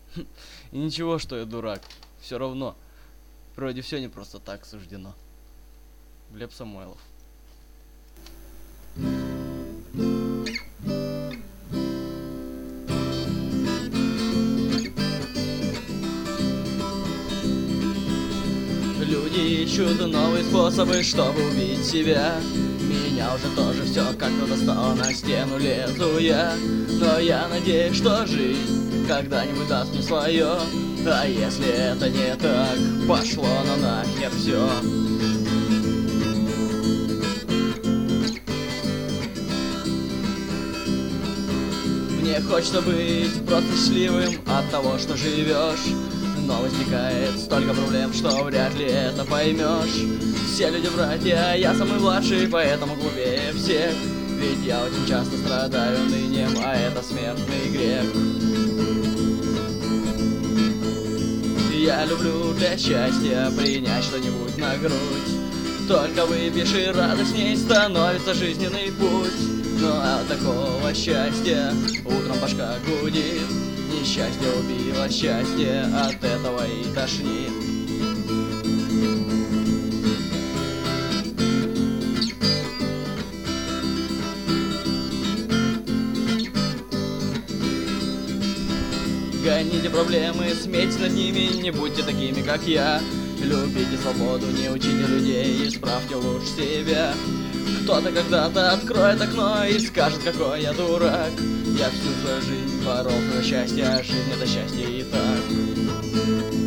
И ничего, что я дурак. Все равно. Вроде все не просто так суждено. Глеб Самойлов. Люди ищут новые способы, чтобы убить себя. Меня уже тоже все как-то достало, на стену лезу я. Но я надеюсь, что жизнь когда-нибудь даст мне свое. А если это не так, пошло на нахер все. Мне хочется быть просто счастливым от того, что живешь. Но возникает столько проблем, что вряд ли это поймешь. Все люди братья, я самый младший, поэтому глупее всех. Ведь я очень часто страдаю нынием, а это смертный грех. Я люблю для счастья принять что-нибудь на грудь. Только выпьешь и радостней становится жизненный путь. Ну а такого счастья утром башка гудит. Несчастье убило счастье, от этого и тошнит. Гоните проблемы, смейте над ними, не будьте такими, как я. Любите свободу, не учите людей, исправьте лучше себя. Кто-то когда-то откроет окно и скажет, какой я дурак. Я всю свою жизнь боролся за счастье, а жизнь это счастье и так.